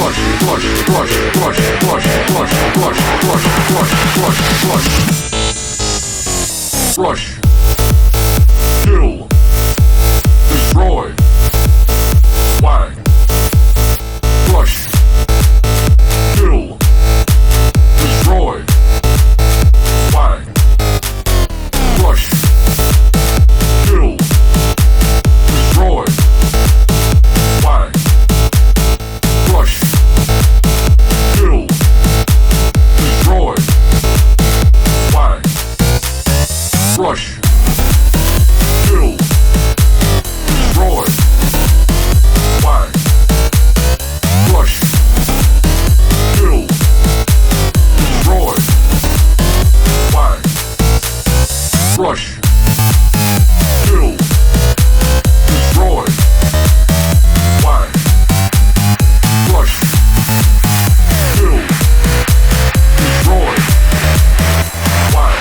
Rush. Kill. Destroy. Whack. Rush. Kill. Destroy. Whack. Rush. Kill. Destroy. Whack. Rush. Kill. Destroy. Whack. Rush. Kill. Destroy. Whack. Rush. Kill. Destroy. Whack. Rush. Kill. Destroy. Whack. Rush. Kill. Destroy. Whack.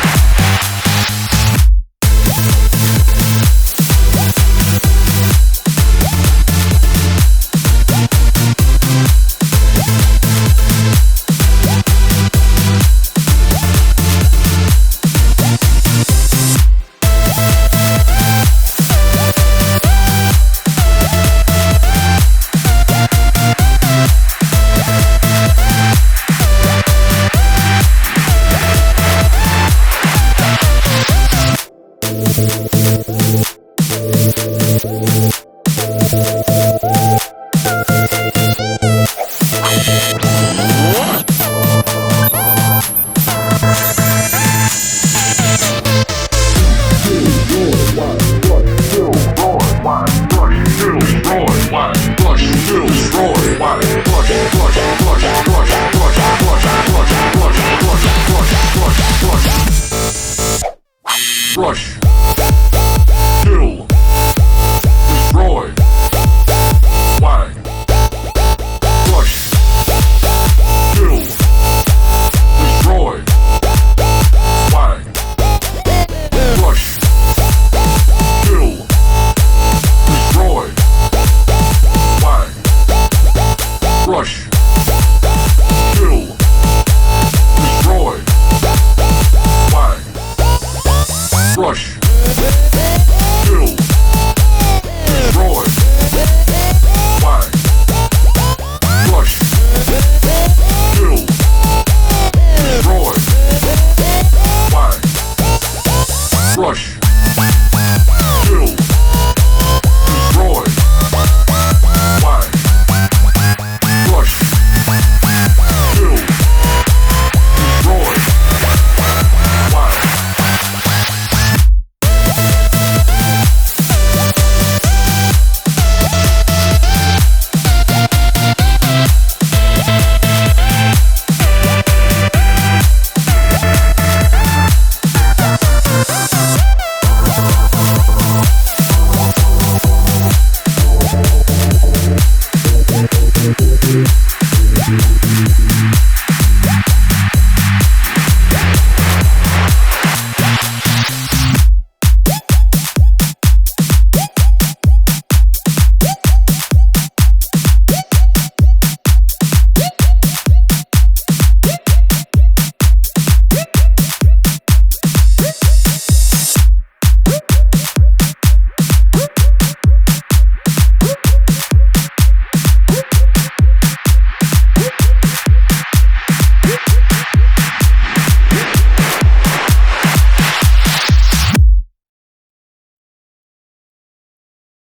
Rush. Kill. Destroy. Whack. Rush. Kill. Destroy. Whack. Rush. Kill. Destroy. Whack. Rush. Kill. Destroy. Whack. Rush. Kill. Destroy. Whack. Rush. Kill. Destroy. Whack. Rush.